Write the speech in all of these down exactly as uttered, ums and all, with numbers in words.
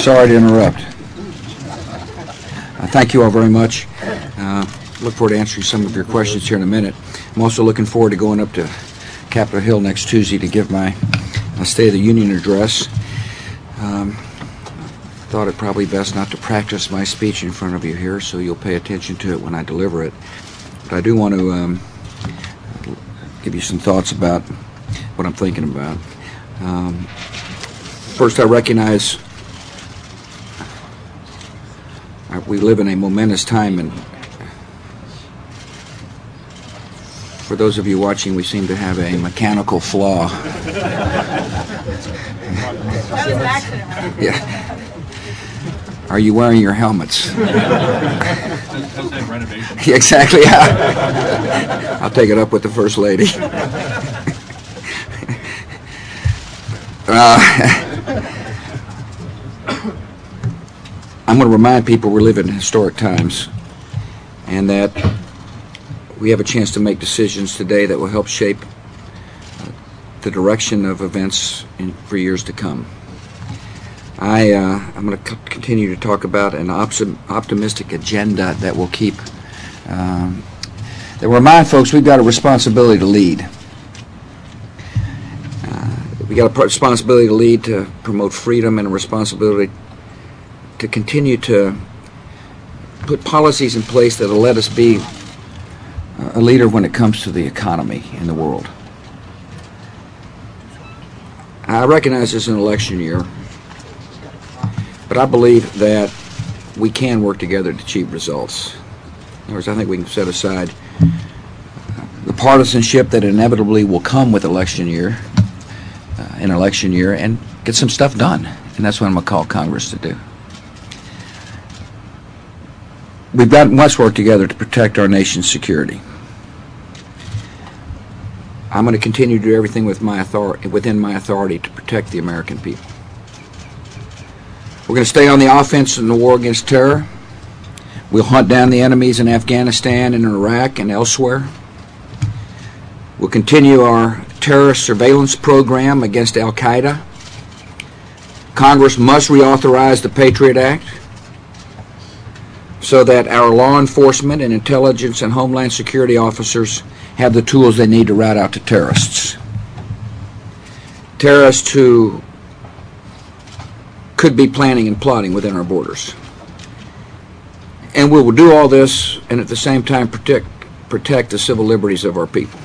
Sorry to interrupt. Uh, thank you all very much. Uh, look forward to answering some of your questions here in a minute. I'm also looking forward to going up to Capitol Hill next Tuesday to give my uh, State of the Union address. Um, I thought it probably best not to practice my speech in front of you here, so you'll pay attention to it when I deliver it. But I do want to um, give you some thoughts about what I'm thinking about. Um, first, I recognize uh, we live in a momentous time, and for those of you watching, we seem to have a mechanical flaw. That was an accident, right? Yeah. Are you wearing your helmets? Yeah, exactly. Yeah. I'll take it up with the First Lady. uh, I'm going to remind people we live in historic times, and that we have a chance to make decisions today that will help shape uh, the direction of events in, for years to come. I, uh, I'm going to c- continue to talk about an op- optimistic agenda that will keep, um, that will remind folks we've got a responsibility to lead. Uh, we've got a responsibility to lead, to promote freedom, and a responsibility to continue to put policies in place that will let us be a leader when it comes to the economy in the world. I recognize this is an election year, but I believe that we can work together to achieve results. In other words, I think we can set aside the partisanship that inevitably will come with election year, uh, an election year, and get some stuff done. And that's what I'm going to call Congress to do. We've got much work together to protect our nation's security. I'm going to continue to do everything with my authority, within my authority to protect the American people. We're going to stay on the offense in the war against terror. We'll hunt down the enemies in Afghanistan and in Iraq and elsewhere. We'll continue our terrorist surveillance program against Al-Qaeda. Congress must reauthorize the Patriot Act so that our law enforcement and intelligence and homeland security officers have the tools they need to rout out to terrorists. Terrorists who could be planning and plotting within our borders. And we will do all this and at the same time protect, protect the civil liberties of our people.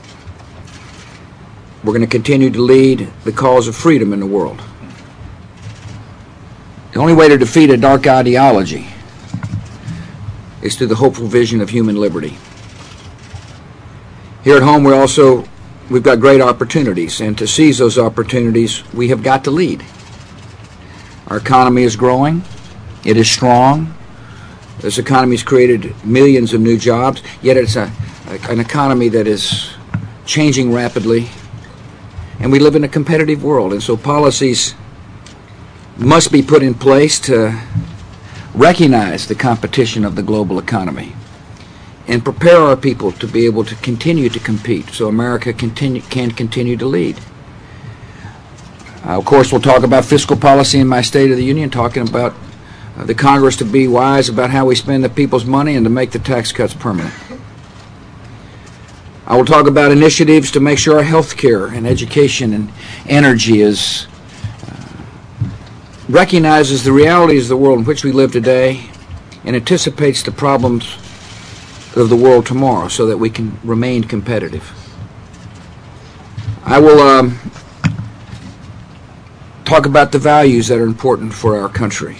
We're going to continue to lead the cause of freedom in the world. The only way to defeat a dark ideology is through the hopeful vision of human liberty. Here at home, we're also, we've got great opportunities, and to seize those opportunities, we have got to lead. Our economy is growing. It is strong. This economy has created millions of new jobs, yet it's a, a, an economy that is changing rapidly, and we live in a competitive world, and so policies must be put in place to recognize the competition of the global economy and prepare our people to be able to continue to compete so America continue, can continue to lead. Uh, of course, we'll talk about fiscal policy in my State of the Union, talking about uh, the Congress to be wise about how we spend the people's money and to make the tax cuts permanent. I will talk about initiatives to make sure our health care and education and energy is recognizes the realities of the world in which we live today and anticipates the problems of the world tomorrow so that we can remain competitive. I will um, talk about the values that are important for our country.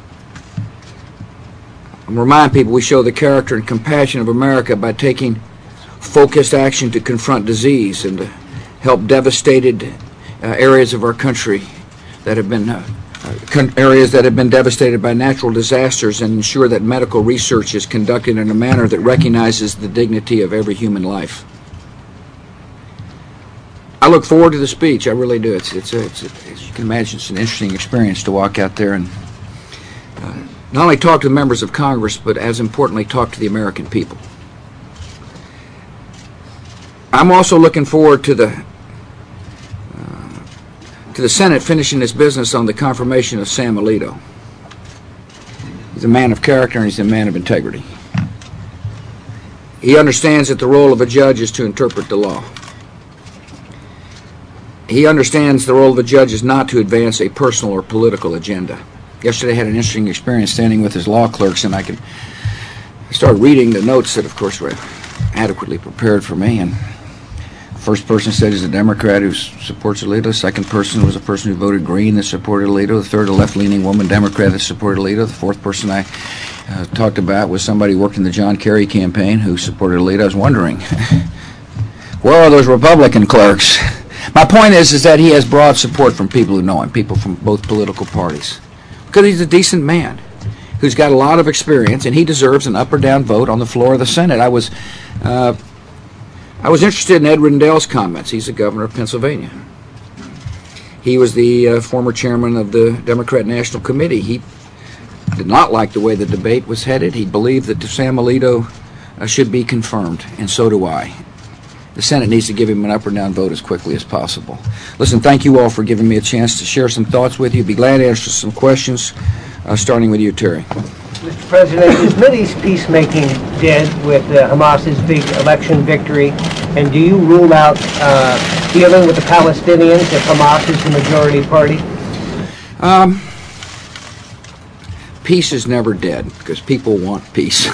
I'll remind people we show the character and compassion of America by taking focused action to confront disease and to help devastated uh, areas of our country that have been uh, areas that have been devastated by natural disasters, and ensure that medical research is conducted in a manner that recognizes the dignity of every human life. I look forward to the speech. I really do. It's, it's, a, it's a, as you can imagine, it's an interesting experience to walk out there and uh, not only talk to the members of Congress, but as importantly, talk to the American people. I'm also looking forward to the to the Senate finishing its business on the confirmation of Sam Alito. He's a man of character, and he's a man of integrity. He understands that the role of a judge is to interpret the law. He understands the role of a judge is not to advance a personal or political agenda. Yesterday I had an interesting experience standing with his law clerks, and I could start reading the notes that, of course, were adequately prepared for me. And the first person said he's a Democrat who supports Alito. The second person was a person who voted Green that supported Alito. The third, a left-leaning woman Democrat that supported Alito. The fourth person I uh, talked about was somebody who worked in the John Kerry campaign who supported Alito. I was wondering, where are those Republican clerks? My point is, is that he has broad support from people who know him, people from both political parties, because he's a decent man who's got a lot of experience, and he deserves an up or down vote on the floor of the Senate. I was, uh, I was interested in Ed Rendell's comments. He's the governor of Pennsylvania. He was the uh, former chairman of the Democrat National Committee. He did not like the way the debate was headed. He believed that Sam Alito uh, should be confirmed, and so do I. The Senate needs to give him an up or down vote as quickly as possible. Listen, thank you all for giving me a chance to share some thoughts with you. Be glad to answer some questions, uh, starting with you, Terry. Mister President, is Mideast peacemaking dead with uh, Hamas's big election victory? And do you rule out uh, dealing with the Palestinians if Hamas is the majority party? Um, peace is never dead because people want peace.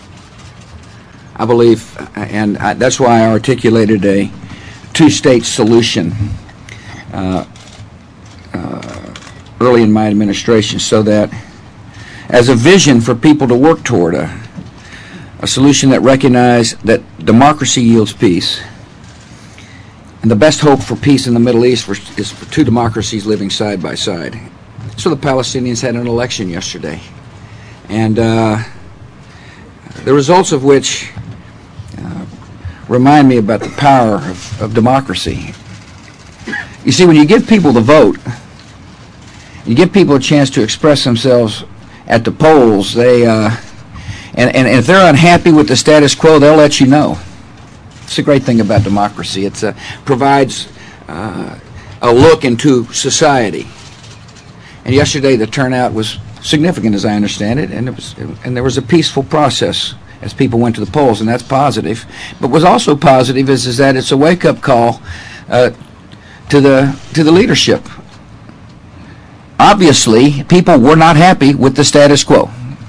I believe, and I, that's why I articulated a two-state solution uh, uh, early in my administration, so that as a vision for people to work toward a, a solution that recognized that democracy yields peace, and the best hope for peace in the Middle East for, is for two democracies living side by side. So the Palestinians had an election yesterday, and uh, the results of which uh, remind me about the power of, of democracy. You see, when you give people the vote, you give people a chance to express themselves at the polls, they uh, and, and, and if they're unhappy with the status quo, they'll let you know. It's a great thing about democracy. It uh, provides uh, a look into society. And yesterday the turnout was significant, as I understand it, and it was, and there was a peaceful process as people went to the polls, and that's positive. But what's also positive is, is that it's a wake-up call uh, to the to the leadership. Obviously, people were not happy with the status quo.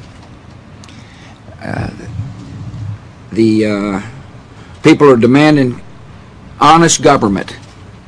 Uh, the uh, people are demanding honest government.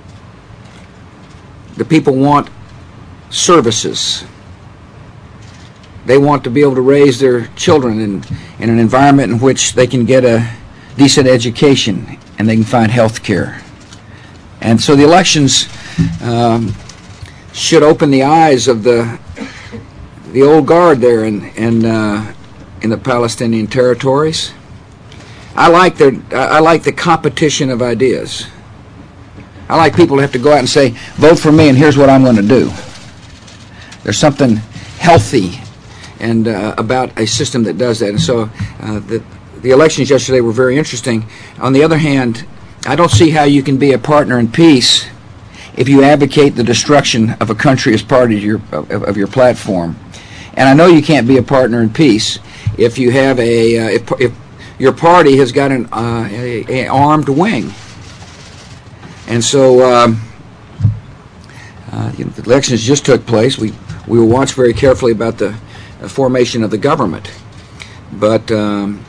The people want services. They want to be able to raise their children in, in an environment in which they can get a decent education and they can find health care. And so the elections um, should open the eyes of the the old guard there in in, uh, in the Palestinian territories. I like their I like the competition of ideas. I like people to have to go out and say, vote for me and here's what I'm going to do. There's something healthy and uh, about a system that does that. And so uh, the, the elections yesterday were very interesting. On the other hand, I don't see how you can be a partner in peace if you advocate the destruction of a country as part of your, of, of your platform. And I know you can't be a partner in peace if you have a, uh, if, if your party has got an uh, a, a armed wing. And so um, uh, you know, the elections just took place. We we will watch very carefully about the uh, formation of the government. But um,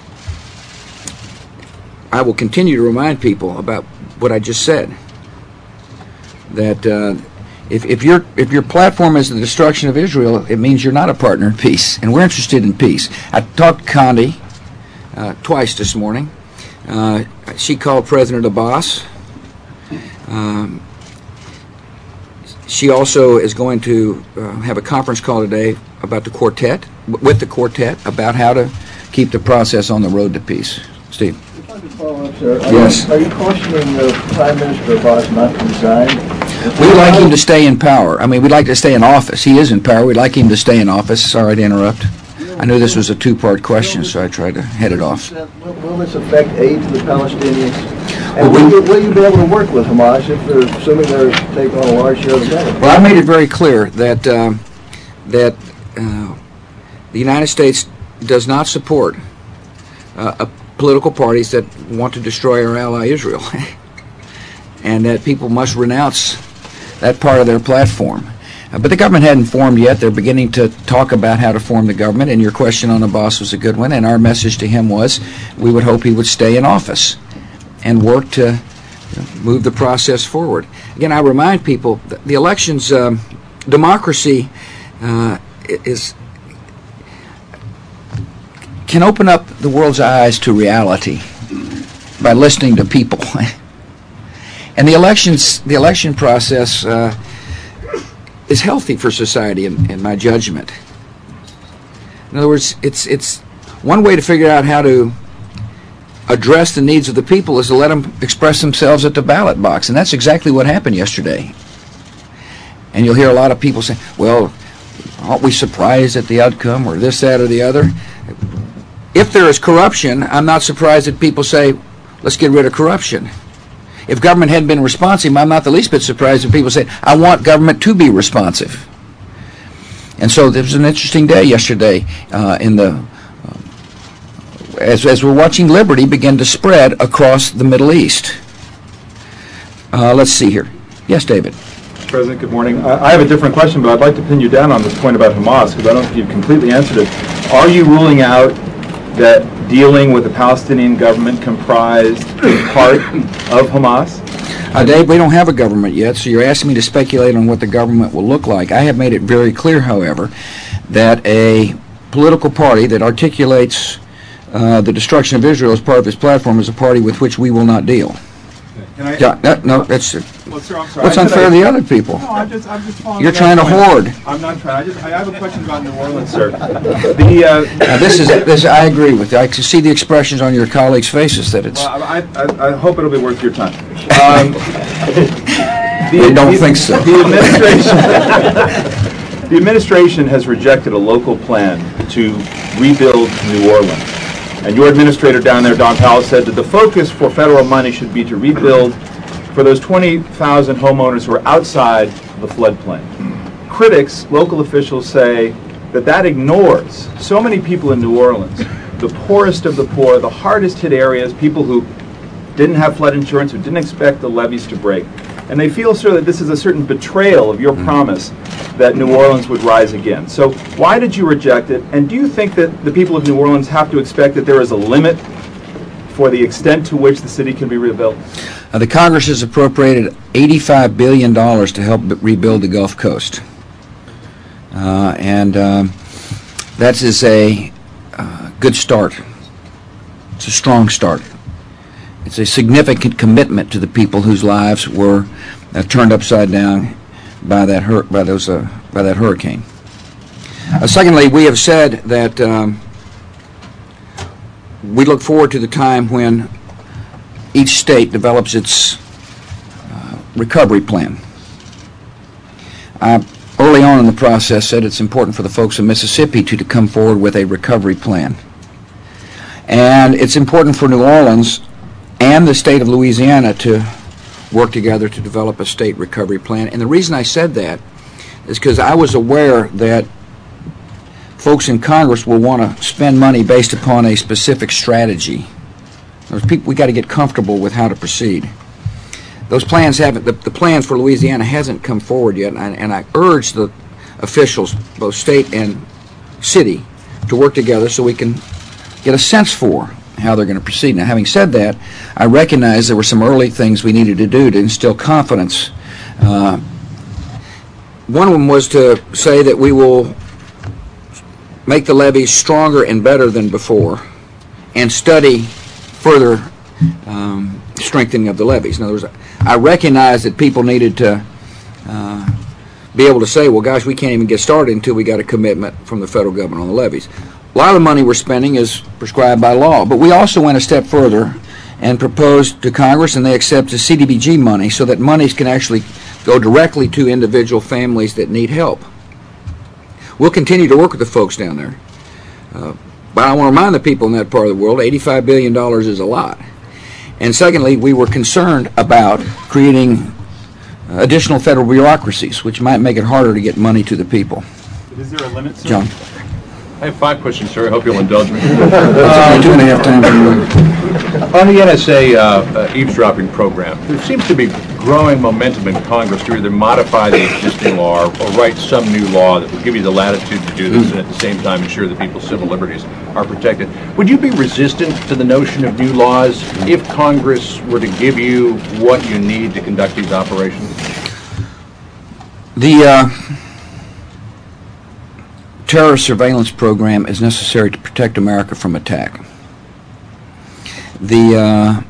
I will continue to remind people about what I just said. That uh, if, if your if your platform is the destruction of Israel, it means you're not a partner in peace. And we're interested in peace. I talked to Condi uh, twice this morning. Uh, she called President Abbas. Um, she also is going to uh, have a conference call today about the quartet, with the quartet, about how to keep the process on the road to peace. Steve. If I could follow up, sir. Are Yes. You, are you cautioning the Prime Minister Abbas not to resign? We'd like him to stay in power. I mean, we'd like to stay in office. He is in power. We'd like him to stay in office. Sorry to interrupt. I knew this was a two-part question, so I tried to head it off. Will, will this affect aid to the Palestinians? Well, And will, we- you, will you be able to work with Hamas if they're assuming they're taking on a large share of the money? Well, I made it very clear that um, that uh, the United States does not support uh, a political parties that want to destroy our ally Israel, and that people must renounce that part of their platform. Uh, but the government hadn't formed yet. They're beginning to talk about how to form the government, and your question on Abbas was a good one, and our message to him was we would hope he would stay in office and work to you know, move the process forward. Again, I remind people that the elections, um, democracy uh, is can open up the world's eyes to reality by listening to people. And the elections, the election process uh, is healthy for society, in, in my judgment. In other words, it's it's one way to figure out how to address the needs of the people is to let them express themselves at the ballot box, and that's exactly what happened yesterday. And you'll hear a lot of people say, "Well, aren't we surprised at the outcome, or this, that, or the other?" If there is corruption, I'm not surprised that people say, "Let's get rid of corruption." If government hadn't been responsive, I'm not the least bit surprised when people say, "I want government to be responsive." And so there was an interesting day yesterday uh, in the uh, as as we're watching liberty begin to spread across the Middle East. Uh, let's see here. Yes, David. President, good morning. I, I have a different question, but I'd like to pin you down on this point about Hamas, because I don't think you've completely answered it. Are you ruling out that dealing with the Palestinian government comprised in part of Hamas? Uh, Dave, we don't have a government yet, so you're asking me to speculate on what the government will look like. I have made it very clear, however, that a political party that articulates uh, the destruction of Israel as part of its platform is a party with which we will not deal. Can I, Yeah, no, no, that's well, sir, I'm sorry. what's I unfair said to I- the other people. No, I'm just, I'm just following You're that trying to point. hoard. I'm not trying. I just, I have a question about New Orleans, sir. The, uh, Now, this is this. I agree with you. I can see the expressions on your colleagues' faces that it's. well, I, I, I hope it'll be worth your time. Um, the, I don't the- think so. The administration, the administration has rejected a local plan to rebuild New Orleans. And your administrator down there, Don Powell, said that the focus for federal money should be to rebuild for those twenty thousand homeowners who are outside the floodplain. Critics, local officials say that that ignores so many people in New Orleans, the poorest of the poor, the hardest hit areas, people who didn't have flood insurance, who didn't expect the levees to break. And they feel, sir, that this is a certain betrayal of your promise that New Orleans would rise again. So why did you reject it? And do you think that the people of New Orleans have to expect that there is a limit for the extent to which the city can be rebuilt? Uh, the Congress has appropriated eighty-five billion dollars to help b- rebuild the Gulf Coast. Uh, and um, that is a uh, good start. It's a strong start. It's a significant commitment to the people whose lives were uh, turned upside down by that hur- by those uh, by that hurricane. Uh, secondly, we have said that um, we look forward to the time when each state develops its uh, recovery plan. I early on in the process said it's important for the folks of Mississippi to, to come forward with a recovery plan. And it's important for New Orleans and the state of Louisiana to work together to develop a state recovery plan. And the reason I said that is because I was aware that folks in Congress will want to spend money based upon a specific strategy. There's people, we got to get comfortable with how to proceed. Those plans haven't, the, the plans for Louisiana hasn't come forward yet, and I, and I urge the officials, both state and city, to work together so we can get a sense for how they're going to proceed. Now, having said that, I recognize there were some early things we needed to do to instill confidence. Uh, one of them was to say that we will make the levees stronger and better than before, and study further um, strengthening of the levees. In other words, I recognize that people needed to uh, be able to say, well, gosh, we can't even get started until we got a commitment from the federal government on the levees. A lot of the money we're spending is prescribed by law, but we also went a step further and proposed to Congress, and they accepted C D B G money so that monies can actually go directly to individual families that need help. We'll continue to work with the folks down there. Uh, but I want to remind the people in that part of the world, eighty-five billion dollars is a lot. And secondly, we were concerned about creating additional federal bureaucracies, which might make it harder to get money to the people. Is there a limit, sir? John? I have five questions, sir. I hope you'll indulge me. Uh, two and a half times a year. On the N S A uh, uh, eavesdropping program, there seems to be growing momentum in Congress to either modify the existing law or, or write some new law that would give you the latitude to do this and at the same time ensure that people's civil liberties are protected. Would you be resistant to the notion of new laws if Congress were to give you what you need to conduct these operations? The uh, terrorist surveillance program is necessary to protect America from attack. The uh,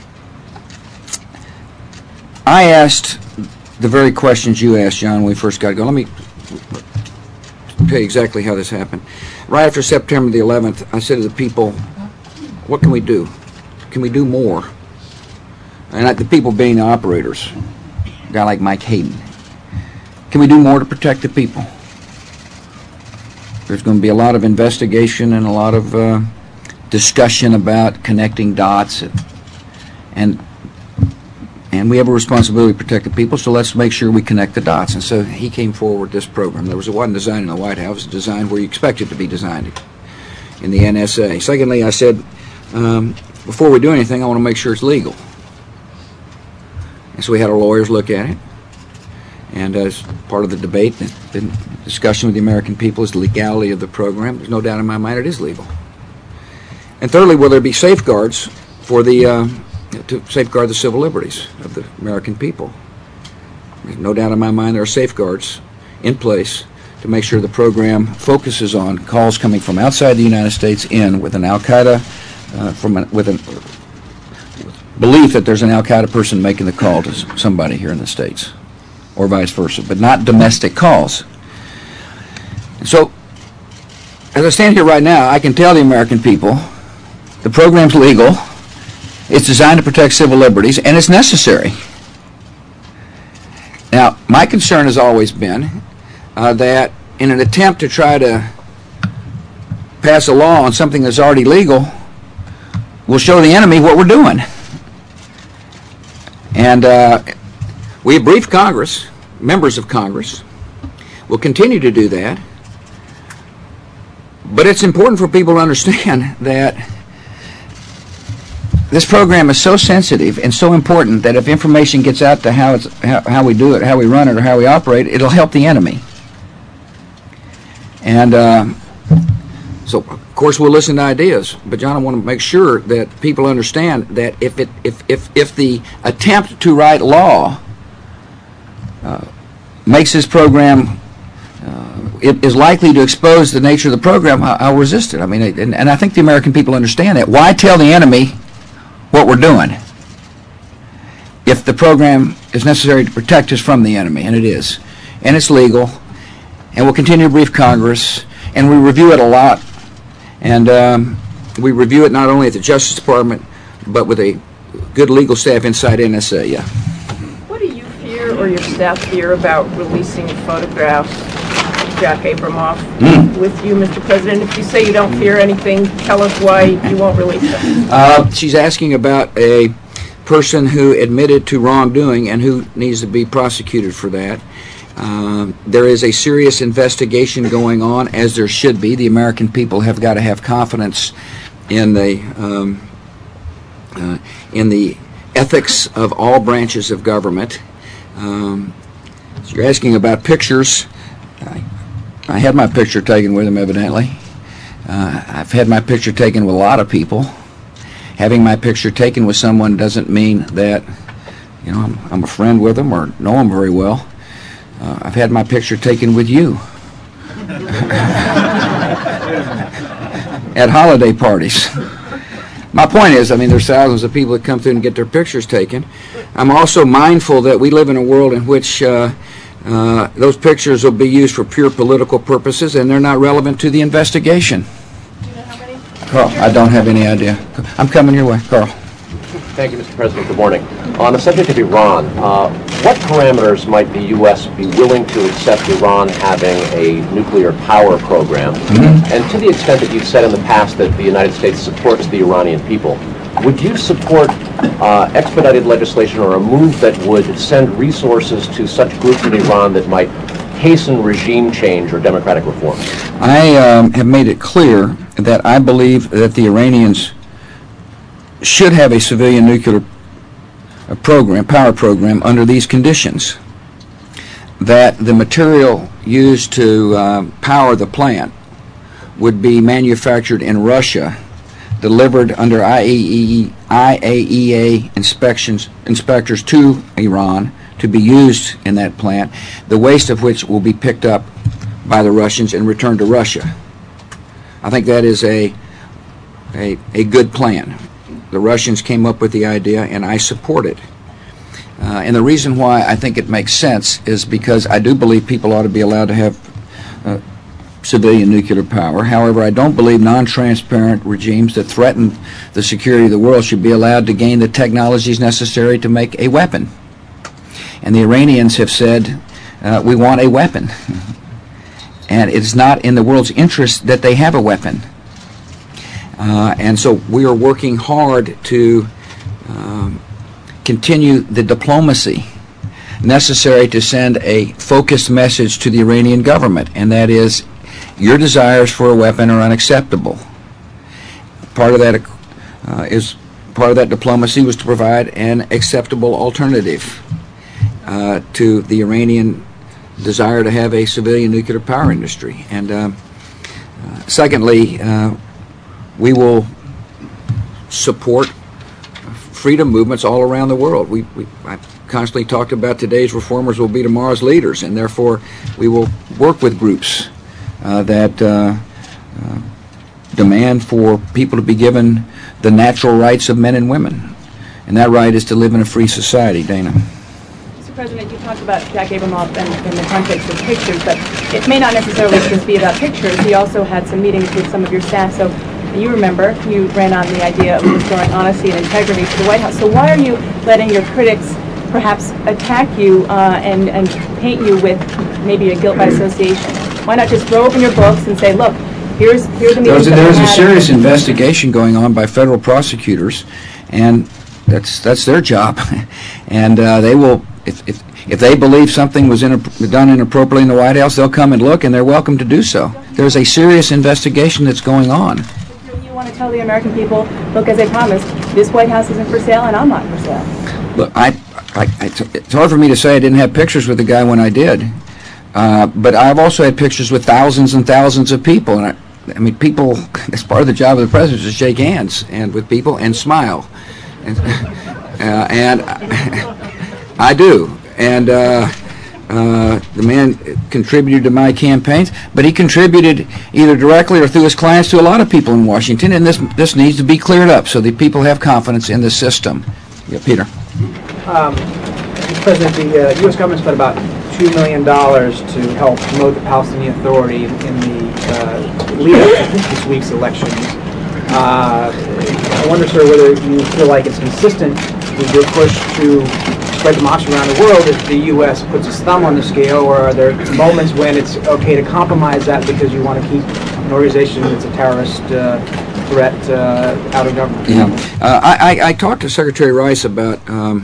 I asked the very questions you asked, John, when we first got going. Let me tell you exactly how this happened. Right after September the eleventh, I said to the people, what can we do? Can we do more? And I, the people being the operators, a guy like Mike Hayden. Can we do more to protect the people? There's going to be a lot of investigation and a lot of uh, discussion about connecting dots, and, and and we have a responsibility to protect the people, so let's make sure we connect the dots. And so he came forward with this program. There was it wasn't designed in the White House, it was designed where you expect it to be designed, in the N S A. Secondly, I said, um, before we do anything, I want to make sure it's legal. And so we had our lawyers look at it. And as part of the debate, the, the discussion with the American people is the legality of the program. There's no doubt in my mind it is legal. And thirdly, will there be safeguards for the uh, to safeguard the civil liberties of the American people? There's no doubt in my mind there are safeguards in place to make sure the program focuses on calls coming from outside the United States in with an Al-Qaeda, uh, from a, with a belief that there's an Al-Qaeda person making the call to somebody here in the States, or vice versa, but not domestic calls. So, as I stand here right now, I can tell the American people the program's legal, it's designed to protect civil liberties, and it's necessary. Now, my concern has always been uh, that in an attempt to try to pass a law on something that's already legal, we'll show the enemy what we're doing. And uh, we have briefed Congress, members of Congress. We'll continue to do that. But it's important for people to understand that this program is so sensitive and so important that if information gets out to how, it's, how, how we do it, how we run it, or how we operate, it'll help the enemy. And uh, so, of course, we'll listen to ideas. But, John, I want to make sure that people understand that if, it, if, if, if the attempt to write law uh, makes this program uh, it is likely to expose the nature of the program, I, I'll resist it. I mean, and, and I think the American people understand that. Why tell the enemy what we're doing if the program is necessary to protect us from the enemy? And it is. And it's legal. And we'll continue to brief Congress. And we review it a lot. And um, we review it not only at the Justice Department, but with a good legal staff inside N S A. Yeah. What do you fear or your staff fear about releasing photographs of Jack Abramoff mm. with you, Mister President? If you say you don't fear anything, tell us why you won't release them. Uh, she's asking about a person who admitted to wrongdoing and who needs to be prosecuted for that. Um, there is a serious investigation going on, as there should be. The American people have got to have confidence in the um, uh, in the ethics of all branches of government. Um, so you're asking about pictures. I, I had my picture taken with him, evidently. Uh, I've had my picture taken with a lot of people. Having my picture taken with someone doesn't mean that, you know, I'm, I'm a friend with them or know them very well. Uh, I've had my picture taken with you at holiday parties. My point is, I mean, there's thousands of people that come through and get their pictures taken. I'm also mindful that we live in a world in which uh, uh, those pictures will be used for pure political purposes, and they're not relevant to the investigation. Do you know how many? Carl, I don't have any idea. I'm coming your way, Carl. Thank you, Mister President. Good morning. On the subject of Iran, uh, what parameters might the U S be willing to accept Iran having a nuclear power program? Mm-hmm. And to the extent that you've said in the past that the United States supports the Iranian people, would you support uh, expedited legislation or a move that would send resources to such groups in Iran that might hasten regime change or democratic reform? I um, have made it clear that I believe that the Iranians should have a civilian nuclear uh, program, power program, under these conditions. That the material used to uh, power the plant would be manufactured in Russia, delivered under I A E A inspections, inspectors to Iran to be used in that plant, the waste of which will be picked up by the Russians and returned to Russia. I think that is a, a, a good plan. The Russians came up with the idea, and I support it. Uh, and the reason why I think it makes sense is because I do believe people ought to be allowed to have uh, civilian nuclear power. However, I don't believe non-transparent regimes that threaten the security of the world should be allowed to gain the technologies necessary to make a weapon. And the Iranians have said, uh, we want a weapon. And it's not in the world's interest that they have a weapon. Uh, and so we are working hard to um, continue the diplomacy necessary to send a focused message to the Iranian government, and that is, your desires for a weapon are unacceptable. Part of that uh, is part of that diplomacy was to provide an acceptable alternative uh, to the Iranian desire to have a civilian nuclear power industry. And uh, uh, secondly, uh, we will support freedom movements all around the world. We, we I constantly talked about today's reformers will be tomorrow's leaders, and therefore we will work with groups uh, that uh, uh, demand for people to be given the natural rights of men and women. And that right is to live in a free society. Dana. Mister President, you talked about Jack Abramoff and in the context of pictures, but it may not necessarily just be about pictures. He also had some meetings with some of your staff. So you remember, you ran on the idea of restoring honesty and integrity to the White House. So why are you letting your critics perhaps attack you uh, and, and paint you with maybe a guilt by association? Why not just throw open your books and say, look, here's, here's the meetings There's, a, there's a that serious investigation going on by federal prosecutors, and that's that's their job. And uh, they will, if, if, if they believe something was inapp- done inappropriately in the White House, they'll come and look, and they're welcome to do so. There's a serious investigation that's going on. You want to tell the American people, look, as I promised, this White House isn't for sale and I'm not for sale. Look, I, I, I, it's hard for me to say I didn't have pictures with the guy when I did. Uh, but I've also had pictures with thousands and thousands of people. And I, I mean, people, that's part of the job of the president, is to shake hands and with people and smile. And, uh, and I do. And uh, uh, the man contributed to my campaigns, but he contributed either directly or through his clients to a lot of people in Washington, and this this needs to be cleared up so that people have confidence in the system. Yeah, Peter. Um, Mister President, the uh, U S government spent about two million dollars to help promote the Palestinian Authority in, in the uh, lead-up to this week's elections. Uh, I wonder, sir, whether you feel like it's consistent with your push to spread democracy around the world if the U S puts its thumb on the scale, or are there moments when it's okay to compromise that because you want to keep an organization that's a terrorist uh, threat uh, out of government? Yeah, uh, I, I, I talked to Secretary Rice about um,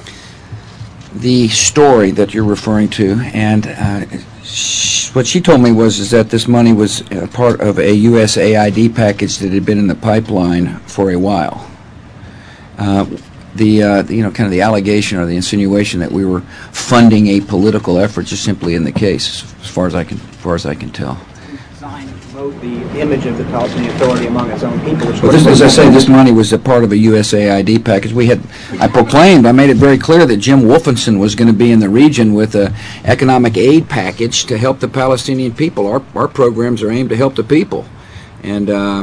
the story that you're referring to, and uh, sh- what she told me was is that this money was uh, part of a U S A I D package that had been in the pipeline for a while. Uh, the, uh, the you know kind of the allegation or the insinuation that we were funding a political effort just simply in the case, as far as I can as far as I can tell. Designed to promote the, the image of the Palestinian Authority among its own people. Which Well, this, as I say, this money was a part of a U S A I D package. We had, I proclaimed, I made it very clear that Jim Wolfenson was going to be in the region with an economic aid package to help the Palestinian people. Our our programs are aimed to help the people, and. Uh,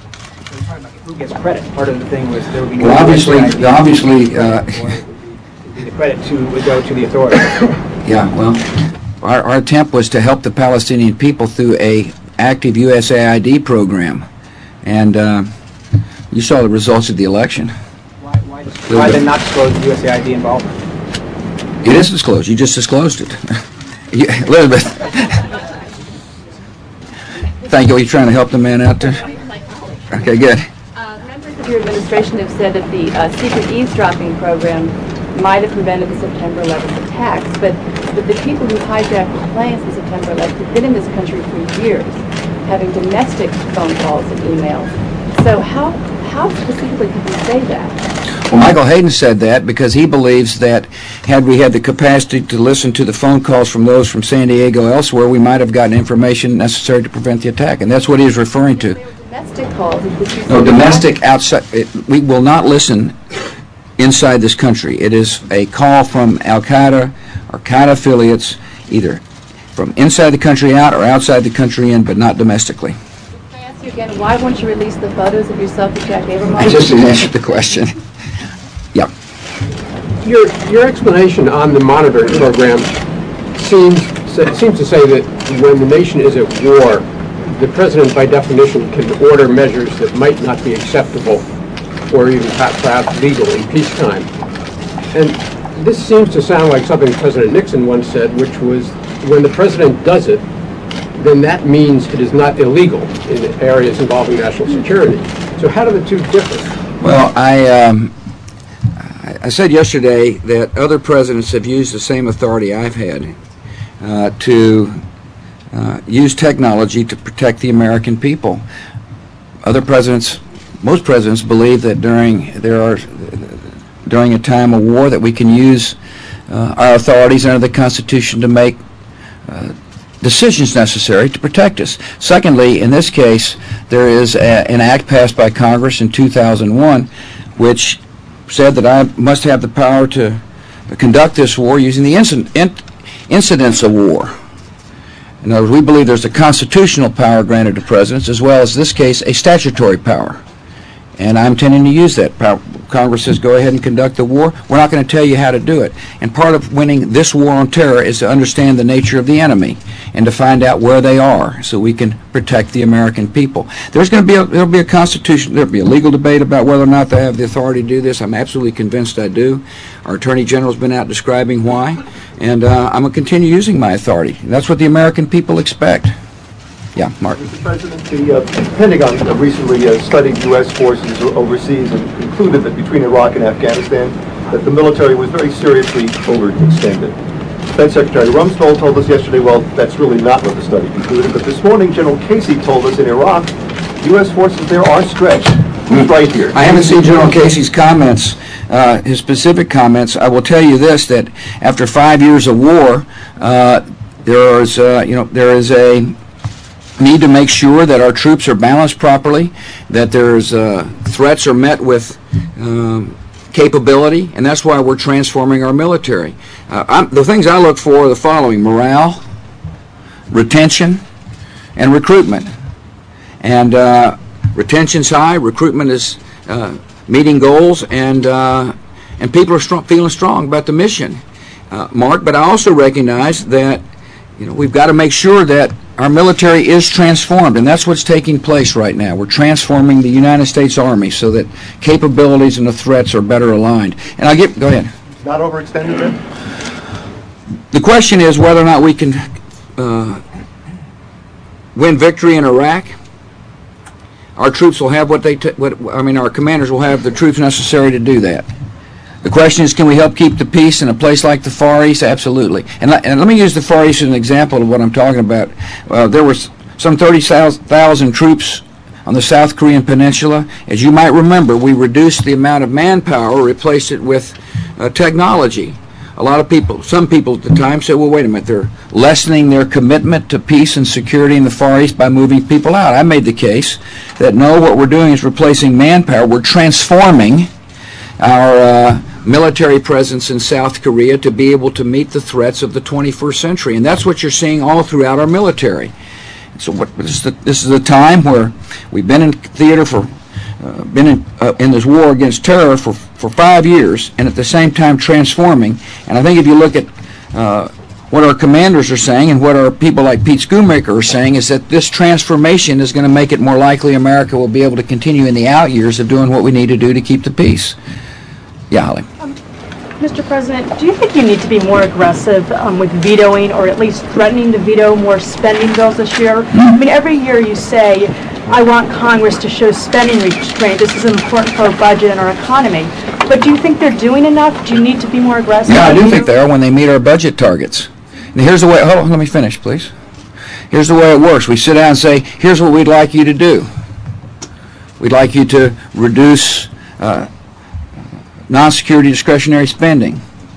Who gets credit? Part of the thing was there would be no Well, obviously, U S A I D, obviously, uh, the credit to would go to the authority. yeah. Well, our our attempt was to help the Palestinian people through a active U S A I D program, and uh, you saw the results of the election. Why, why, why then not disclose the U S A I D involvement? It is disclosed. You just disclosed it, you, Elizabeth. Thank you. Are you trying to help the man out there? Okay, good. Members of your administration have said that the uh, secret eavesdropping program might have prevented the September eleventh attacks, but but the people who hijacked the planes in September like have been in this country for years, having domestic phone calls and emails. So how how specifically could you say that? Well, Michael Hayden said that because he believes that had we had the capacity to listen to the phone calls from those from San Diego elsewhere, we might have gotten information necessary to prevent the attack, and that's what he is referring to. They were domestic calls. No, domestic outside. It, we will not listen inside this country. It is a call from Al-Qaeda or Qaeda affiliates, either from inside the country out or outside the country in, but not domestically. Can I ask you again, why won't you release the photos of yourself with Jack Abramoff? I just answered the question. Yeah. Your your explanation on the monitoring program seems seems to say that when the nation is at war, the president, by definition, can order measures that might not be acceptable or even perhaps legal in peacetime. And this seems to sound like something President Nixon once said, which was, when the president does it, then that means it is not illegal in areas involving national security. So how do the two differ? Well, I, um, I said yesterday that other presidents have used the same authority I've had uh, to uh, use technology to protect the American people. Other presidents, most presidents believe that during there are during a time of war that we can use uh, our authorities under the Constitution to make uh, decisions necessary to protect us. Secondly, in this case, there is a, an act passed by Congress in two thousand one which said that I must have the power to conduct this war using the incident, in, incidents of war. In other words, we believe there's a constitutional power granted to presidents, as well as, in this case, a statutory power. And I'm intending to use that power. Congress says go ahead and conduct the war. We're not going to tell you how to do it. And part of winning this war on terror is to understand the nature of the enemy and to find out where they are so we can protect the American people. There's going to be a, there'll be a constitution, there'll be a legal debate about whether or not they have the authority to do this. I'm absolutely convinced I do. Our Attorney General's been out describing why. And uh, I'm going to continue using my authority. And that's what the American people expect. Yeah, Mark. Mister President, the uh, Pentagon recently uh, studied U S forces overseas and concluded that between Iraq and Afghanistan, that the military was very seriously overextended. Defense Secretary Rumsfeld told us yesterday, well, that's really not what the study concluded. But this morning, General Casey told us in Iraq, U S forces there are stretched. Who's right here? I haven't seen General Casey's comments, uh, his specific comments. I will tell you this, that after five years of war, uh, there is, uh, you know, there is a need to make sure that our troops are balanced properly, that there's uh, threats are met with um, capability, and that's why we're transforming our military. Uh, I'm, the things I look for are the following: morale, retention, and recruitment. And uh, retention's high, recruitment is uh, meeting goals, and uh, and people are strong, feeling strong about the mission, uh, Mark. But I also recognize that you know we've got to make sure that our military is transformed, and that's what's taking place right now. We're transforming the United States Army so that capabilities and the threats are better aligned. And I'll get, go ahead. Not overextended then? The question is whether or not we can uh, win victory in Iraq. Our troops will have what they, t what, I mean, our commanders will have the troops necessary to do that. The question is, can we help keep the peace in a place like the Far East? Absolutely. And, and let me use the Far East as an example of what I'm talking about. Uh, there were some thirty thousand troops on the South Korean peninsula. As you might remember, we reduced the amount of manpower, replaced it with uh, technology. A lot of people, some people at the time said, well, wait a minute, they're lessening their commitment to peace and security in the Far East by moving people out. I made the case that no, what we're doing is replacing manpower. We're transforming our uh, military presence in South Korea to be able to meet the threats of the twenty-first century. And that's what you're seeing all throughout our military. So what, this, is the, this is a time where we've been in theater for, uh, been in, uh, in this war against terror for, for five years, and at the same time transforming. And I think if you look at uh, what our commanders are saying and what our people like Pete Schoonmaker are saying, is that this transformation is going to make it more likely America will be able to continue in the out years of doing what we need to do to keep the peace. Yeah, Holly. Um, Mister President, do you think you need to be more aggressive um, with vetoing, or at least threatening to veto more spending bills this year? Mm-hmm. I mean, every year you say, I want Congress to show spending restraint. This is important for our budget and our economy. But do you think they're doing enough? Do you need to be more aggressive? Yeah, I do think they are when they meet our budget targets. Now here's the way, hold on, let me finish, please. Here's the way it works. We sit down and say, here's what we'd like you to do. We'd like you to reduce uh, non-security discretionary spending.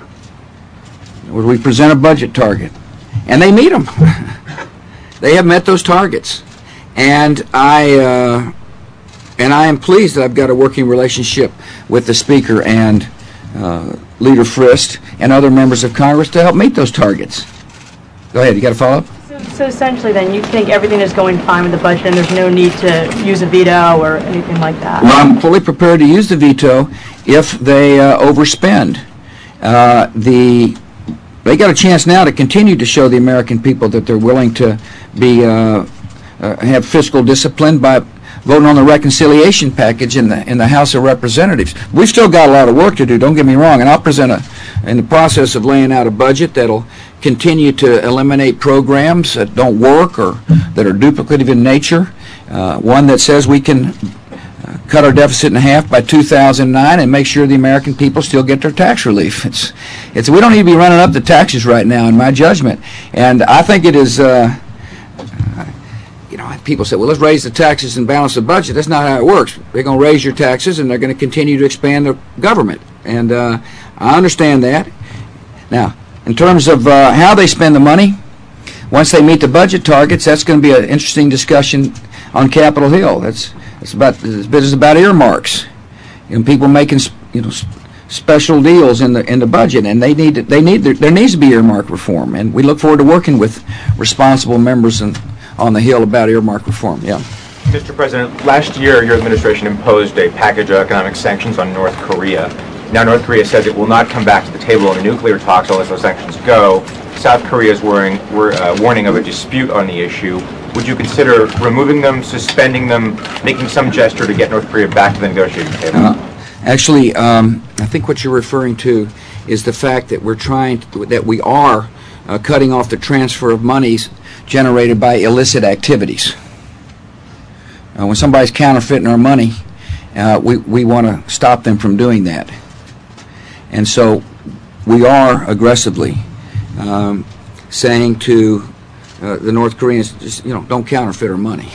We present a budget target. And they meet them. They have met those targets. And I, uh, and I am pleased that I've got a working relationship with the Speaker and uh, Leader Frist and other members of Congress to help meet those targets. Go ahead, you got a follow-up? So, so essentially then, you think everything is going fine with the budget and there's no need to use a veto or anything like that? Well, I'm fully prepared to use the veto if they uh, overspend. Uh, the They got a chance now to continue to show the American people that they're willing to be uh, uh, have fiscal discipline by voting on the reconciliation package in the in the House of Representatives. We've still got a lot of work to do, don't get me wrong, and I'll present a, in the process of laying out a budget that'll continue to eliminate programs that don't work or that are duplicative in nature, uh, one that says we can uh, cut our deficit in half by two thousand nine and make sure the American people still get their tax relief. It's, it's, we don't need to be running up the taxes right now, in my judgment, and I think it is, uh, you know, people say, well, let's raise the taxes and balance the budget. That's not how it works. They're going to raise your taxes, and they're going to continue to expand the government. And uh, I understand that. Now, in terms of uh, how they spend the money, once they meet the budget targets, that's going to be an interesting discussion on Capitol Hill. That's it's about this business about earmarks, and people making you know special deals in the in the budget, and they need to, they need there, there needs to be earmark reform, and we look forward to working with responsible members and on the Hill about earmark reform. Yeah. Mister President, last year your administration imposed a package of economic sanctions on North Korea. Now North Korea says it will not come back to the table in the nuclear talks unless those sanctions go. South Korea is worrying, we're, uh, warning of a dispute on the issue. Would you consider removing them, suspending them, making some gesture to get North Korea back to the negotiating table? Uh, actually, um, I think what you're referring to is the fact that we're trying to, that we are uh, cutting off the transfer of monies generated by illicit activities. Uh, when somebody's counterfeiting our money, uh, we, we want to stop them from doing that. And so we are aggressively um, saying to uh, the North Koreans, just, you know, don't counterfeit our money.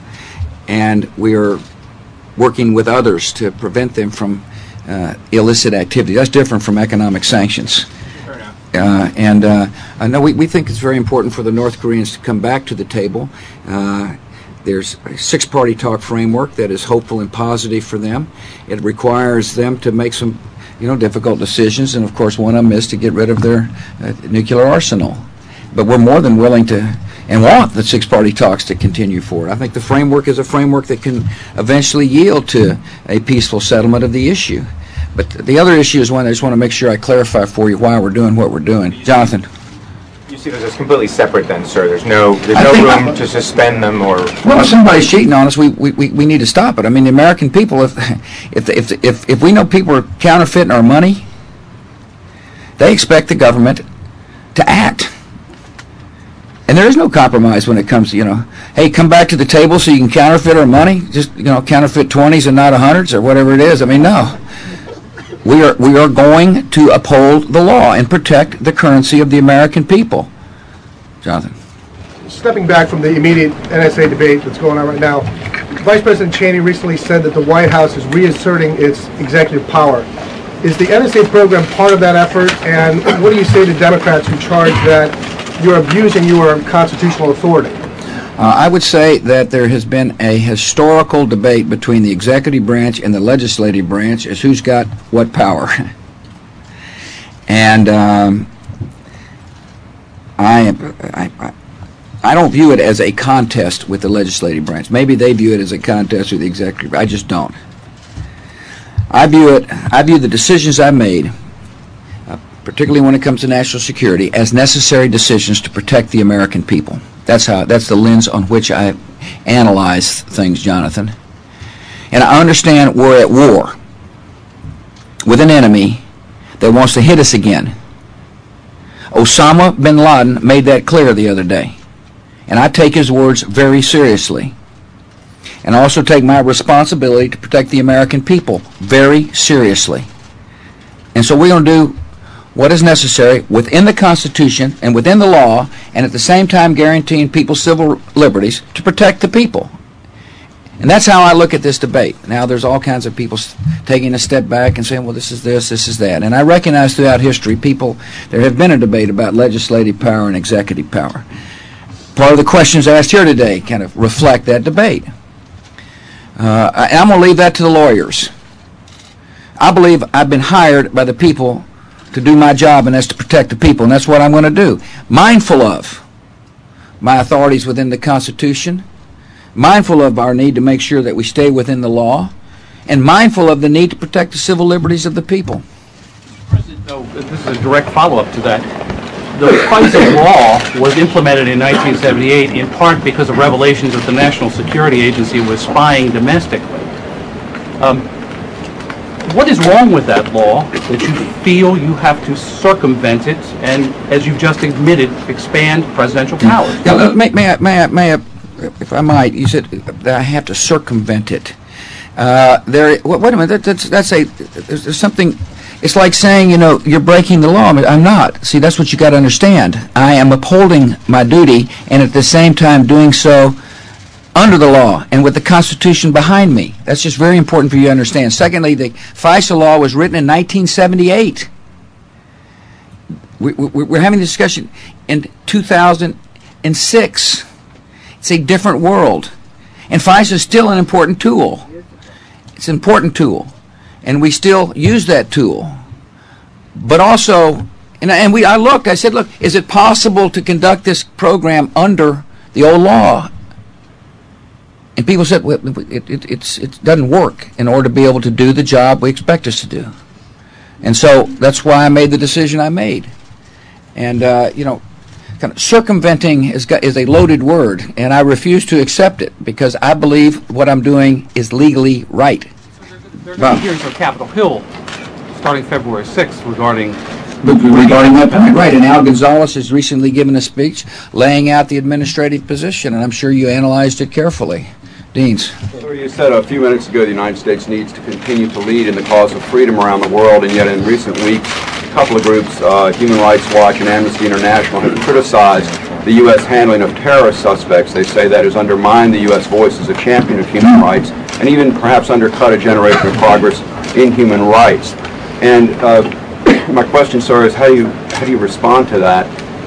And we are working with others to prevent them from uh, illicit activity. That's different from economic sanctions. Uh, and uh, I know we, we think it's very important for the North Koreans to come back to the table. Uh, there's a six-party talk framework that is hopeful and positive for them. It requires them to make some, you know, difficult decisions, and of course one of them is to get rid of their uh, nuclear arsenal. But we're more than willing to and want the six-party talks to continue forward. I think the framework is a framework that can eventually yield to a peaceful settlement of the issue. But the other issue is one I just want to make sure I clarify for you why we're doing what we're doing. Jonathan. You see this as completely separate then, sir. There's no there's no room to suspend them or... Well, if somebody's cheating on us, we, we, we need to stop it. I mean, the American people, if, if, if, if, if we know people are counterfeiting our money, they expect the government to act. And there is no compromise when it comes to, you know, hey, come back to the table so you can counterfeit our money. Just, you know, counterfeit twenties and not hundreds or whatever it is. I mean, no. We are we are going to uphold the law and protect the currency of the American people. Jonathan. Stepping back from the immediate N S A debate that's going on right now, Vice President Cheney recently said that the White House is reasserting its executive power. Is the N S A program part of that effort? And what do you say to Democrats who charge that you're abusing your constitutional authority? Uh, I would say that there has been a historical debate between the executive branch and the legislative branch as who's got what power. And um, I, am, I, I, I don't view it as a contest with the legislative branch. Maybe they view it as a contest with the executive. I just don't. I view it. I view the decisions I made, uh, particularly when it comes to national security, as necessary decisions to protect the American people. That's how. That's the lens on which I analyze things, Jonathan. And I understand we're at war with an enemy that wants to hit us again. Osama bin Laden made that clear the other day, and I take his words very seriously. And I also take my responsibility to protect the American people very seriously. And so we're going to do what is necessary within the Constitution and within the law, and at the same time guaranteeing people's civil liberties to protect the people. And that's how I look at this debate. Now, there's all kinds of people taking a step back and saying, well, this is this, this is that. And I recognize throughout history, people, there have been a debate about legislative power and executive power. Part of the questions asked here today kind of reflect that debate. Uh, I, I'm going to leave that to the lawyers. I believe I've been hired by the people to do my job, and that's to protect the people, and that's what I'm going to do. Mindful of my authorities within the Constitution, mindful of our need to make sure that we stay within the law, and mindful of the need to protect the civil liberties of the people. President, though, this is a direct follow-up to that. The FISA law was implemented in nineteen seventy-eight in part because of revelations that the National Security Agency was spying domestically. Um, what is wrong with that law that you feel you have to circumvent it and, as you've just admitted, expand presidential powers? Yeah, may, may, I, may, I, may I, if I might, you said that I have to circumvent it. Uh, there, wait a minute, that, that's, that's a, there's, there's something, it's like saying, you know, you're breaking the law. I'm not. See, that's what you got to understand. I am upholding my duty and at the same time doing so under the law and with the Constitution behind me. That's just very important for you to understand. Secondly, the FISA law was written in nineteen seventy-eight. We, we, we're having a discussion in two thousand six. It's a different world. And FISA is still an important tool. It's an important tool. And we still use that tool. But also, and, and we, I looked, I said, look, is it possible to conduct this program under the old law? And people said, well, it, it, it's, it doesn't work in order to be able to do the job we expect us to do. And so that's why I made the decision I made. And, uh, you know, kind of circumventing is, is a loaded word, and I refuse to accept it because I believe what I'm doing is legally right. There's a hearing for Capitol Hill starting February sixth regarding regarding that point, right? And Al Gonzalez has recently given a speech laying out the administrative position, and I'm sure you analyzed it carefully. Deans. Well, you said a few minutes ago the United States needs to continue to lead in the cause of freedom around the world, and yet in recent weeks, a couple of groups, uh, Human Rights Watch and Amnesty International, have criticized the U S handling of terrorist suspects. They say that has undermined the U S voice as a champion of human rights, and even perhaps undercut a generation of progress in human rights. And uh, my question, sir, is how do you how do you respond to that?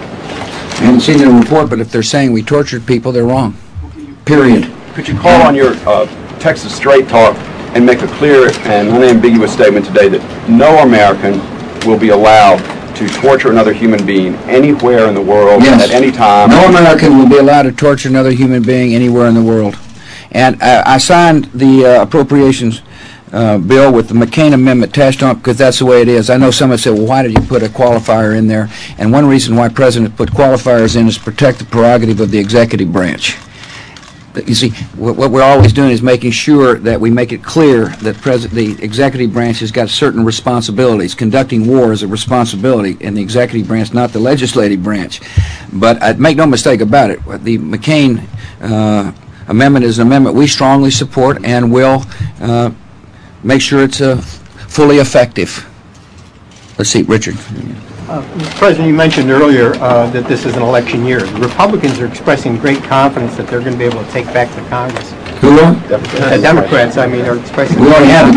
I haven't seen the report, but if they're saying we tortured people, they're wrong. Period. Could you call on your uh, Texas Straight Talk and make a clear and unambiguous statement today that no American will be allowed to torture another human being anywhere in the world yes. at any time? No American will be allowed to torture another human being anywhere in the world. And uh, I signed the uh, appropriations uh, bill with the McCain Amendment attached on it because that's the way it is. I know someone said, well, why did you put a qualifier in there? And one reason why President put qualifiers in is to protect the prerogative of the executive branch. You see, what we're always doing is making sure that we make it clear that pres the executive branch has got certain responsibilities. Conducting war is a responsibility in the executive branch, not the legislative branch. But I'd make no mistake about it, the McCain uh, amendment is an amendment we strongly support and will uh, make sure it's uh, fully effective. Let's see, Richard. Uh, Mister President, you mentioned earlier uh, that this is an election year. The Republicans are expressing great confidence that they're going to be able to take back the Congress. Who are? The Democrats, I mean, are expressing... We already have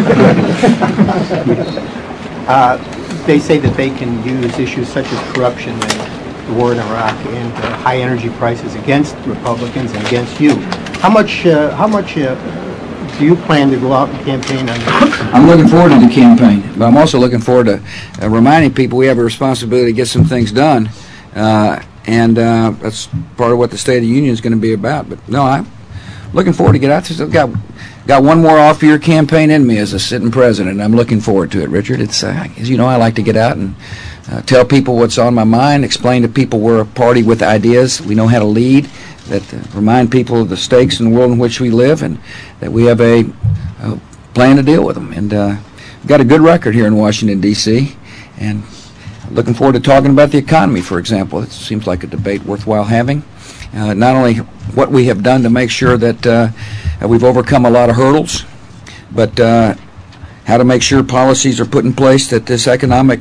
it. uh, they say that they can use issues such as corruption and the war in Iraq and uh, high energy prices against Republicans and against you. How much, uh, how much uh, do you plan to go out and campaign on that? I'm looking forward to the campaign, but I'm also looking forward to uh, reminding people we have a responsibility to get some things done, uh, and uh, that's part of what the State of the Union is going to be about. But no, I'm looking forward to get out there. I've got, got one more off-year campaign in me as a sitting president, and I'm looking forward to it, Richard. It's, uh, as you know, I like to get out and uh, tell people what's on my mind, explain to people we're a party with ideas, we know how to lead, that uh, remind people of the stakes in the world in which we live, and that we have a, a plan to deal with them. And uh, we've got a good record here in Washington, D C, and looking forward to talking about the economy, for example. It seems like a debate worthwhile having. Uh, not only what we have done to make sure that uh, we've overcome a lot of hurdles, but uh, how to make sure policies are put in place that this economic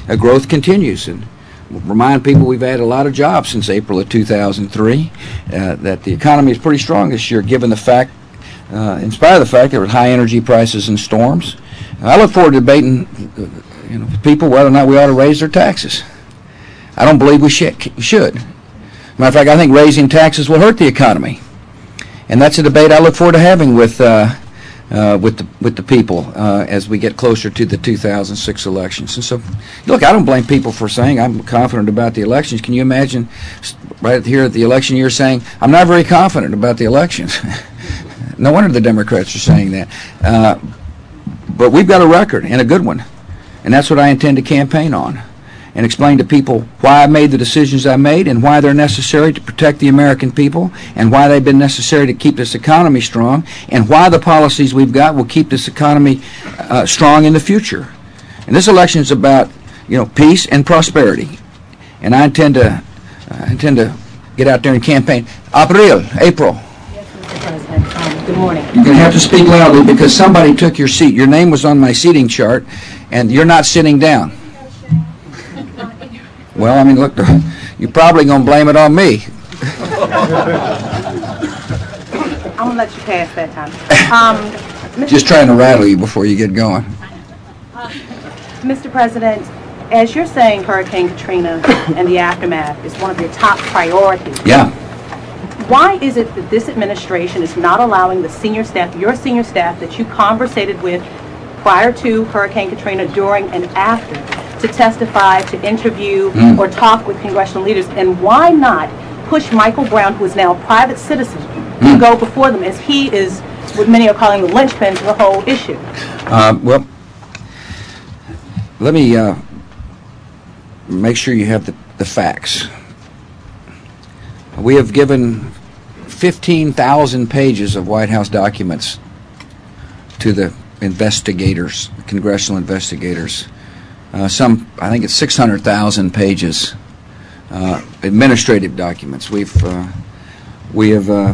uh, growth continues. And remind people we've had a lot of jobs since April of two thousand three, uh, that the economy is pretty strong this year, given the fact, uh, in spite of the fact there were high energy prices and storms. I look forward to debating uh, you know, with people whether or not we ought to raise their taxes. I don't believe we sh- should. Matter of fact, I think raising taxes will hurt the economy. And that's a debate I look forward to having with uh, uh, with the with the people uh, as we get closer to the two thousand six elections. And so, look, I don't blame people for saying I'm confident about the elections. Can you imagine right here at the election year saying I'm not very confident about the elections? No wonder the Democrats are saying that. Uh, but we've got a record, and a good one, and that's what I intend to campaign on, and explain to people why I made the decisions I made and why they're necessary to protect the American people and why they've been necessary to keep this economy strong and why the policies we've got will keep this economy uh, strong in the future. And this election is about, you know, peace and prosperity. And I intend to, I intend to get out there and campaign. April, April. Yes, Mister President. Um, good morning. You're going to have to speak loudly because somebody took your seat. Your name was on my seating chart, and you're not sitting down. Well, I mean, look, you're probably going to blame it on me. I'm going to let you pass that time. Um, Just trying to rattle you before you get going. Mister President, as you're saying, Hurricane Katrina and the aftermath is one of your top priorities. Yeah. Why is it that this administration is not allowing the senior staff, your senior staff that you conversated with prior to Hurricane Katrina, during and after, to testify, to interview, mm. or talk with congressional leaders? And why not push Michael Brown, who is now a private citizen, mm. to go before them, as he is, what many are calling the linchpin to the whole issue? Uh, well, let me uh, make sure you have the, the facts. We have given fifteen thousand pages of White House documents to the investigators, the congressional investigators. Uh, some, I think it's six hundred thousand pages, uh, administrative documents. We've, uh, we have, uh,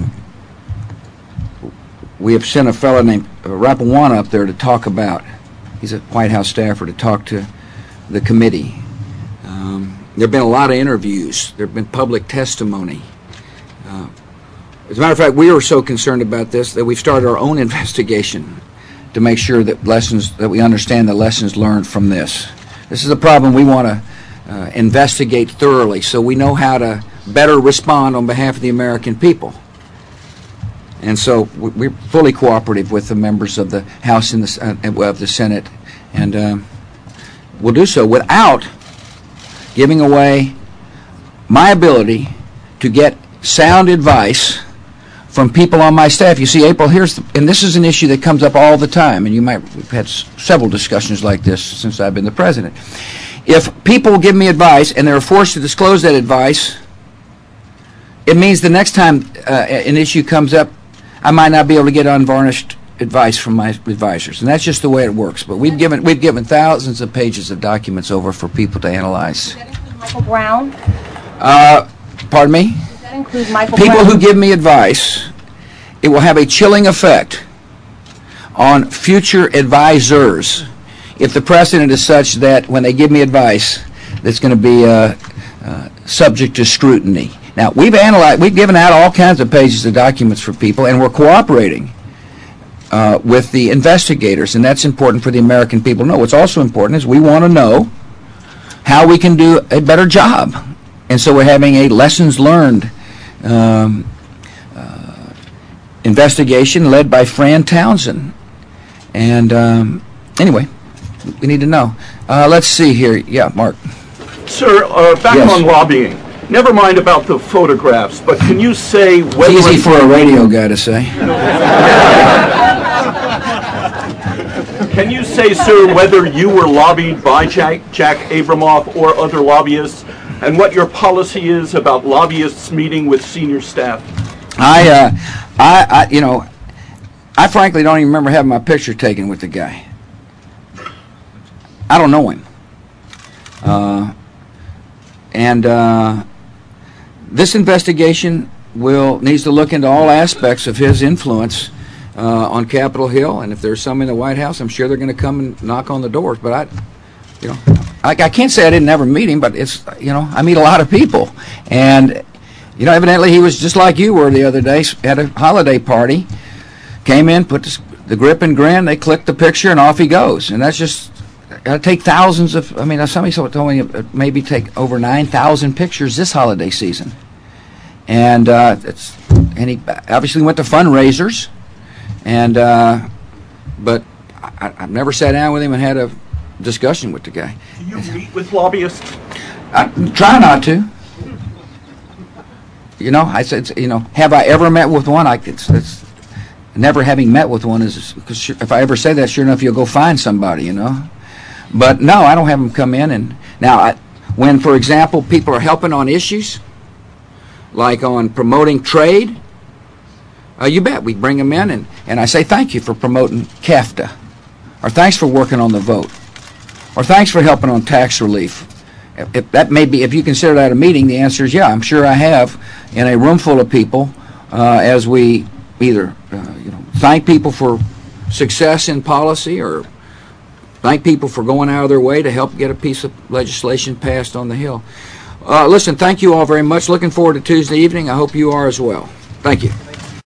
we have sent a fellow named uh, Rapawana up there to talk about. He's a White House staffer to talk to the committee. Um, there have been a lot of interviews. There have been public testimony. Uh, as a matter of fact, we were so concerned about this that we've started our own investigation to make sure that lessons, that we understand the lessons learned from this. This is a problem we want to uh, investigate thoroughly so we know how to better respond on behalf of the American people. And so we're fully cooperative with the members of the House and the, uh, of the Senate, and uh, we'll do so without giving away my ability to get sound advice from people on my staff. You see, April, here's the, and this is an issue that comes up all the time, and you might, we've had s- several discussions like this since I've been the president. If people give me advice and they're forced to disclose that advice, it means the next time uh, an issue comes up, I might not be able to get unvarnished advice from my advisors, and that's just the way it works. But we've given we've given thousands of pages of documents over for people to analyze. Does that include Michael Brown? Uh, pardon me? Include Michael People Brown? who give me advice, it will have a chilling effect on future advisors if the precedent is such that when they give me advice, that's going to be uh, uh, subject to scrutiny. Now, we've analyzed, we've given out all kinds of pages of documents for people, and we're cooperating uh, with the investigators, and that's important for the American people to know. What's also important is we want to know how we can do a better job. And so we're having a lessons learned um, uh, investigation led by Fran Townsend. And um, anyway, we need to know. Uh, let's see here. Yeah, Mark. Sir, uh, back Yes. on lobbying. Never mind about the photographs, but can you say whether... It's easy for a radio guy to say. Can you say, sir, whether you were lobbied by Jack, Jack Abramoff or other lobbyists, and what your policy is about lobbyists meeting with senior staff? I, uh, I, I, you know, I frankly don't even remember having my picture taken with the guy. I don't know him. Uh, and uh, this investigation will needs to look into all aspects of his influence uh, on Capitol Hill. And if there's some in the White House, I'm sure they're going to come and knock on the doors. But I, you know, I, I can't say I didn't ever meet him, but it's, you know, I meet a lot of people. And, you know, evidently he was just like you were the other day at a holiday party. Came in, put the, the grip and grin, they click the picture, and off he goes. And that's just, got to take thousands of, I mean, somebody told me it maybe take over nine thousand pictures this holiday season. And uh, it's, and he obviously went to fundraisers, and uh, but I, I've never sat down with him and had a discussion with the guy. Do you meet with lobbyists? I try not to. You know, I said, you know, have I ever met with one? I it's, it's never having met with one is because if I ever say that, sure enough, you'll go find somebody. You know, but no, I don't have them come in. And now, I, when, for example, people are helping on issues like on promoting trade, uh, you bet we bring them in, and and I say thank you for promoting CAFTA, or thanks for working on the vote, or thanks for helping on tax relief. If, if that may be, if you consider that a meeting, the answer is yeah. I'm sure I have in a room full of people uh, as we either uh, you know thank people for success in policy or thank people for going out of their way to help get a piece of legislation passed on the Hill. Uh, listen, thank you all very much. Looking forward to Tuesday evening. I hope you are as well. Thank you.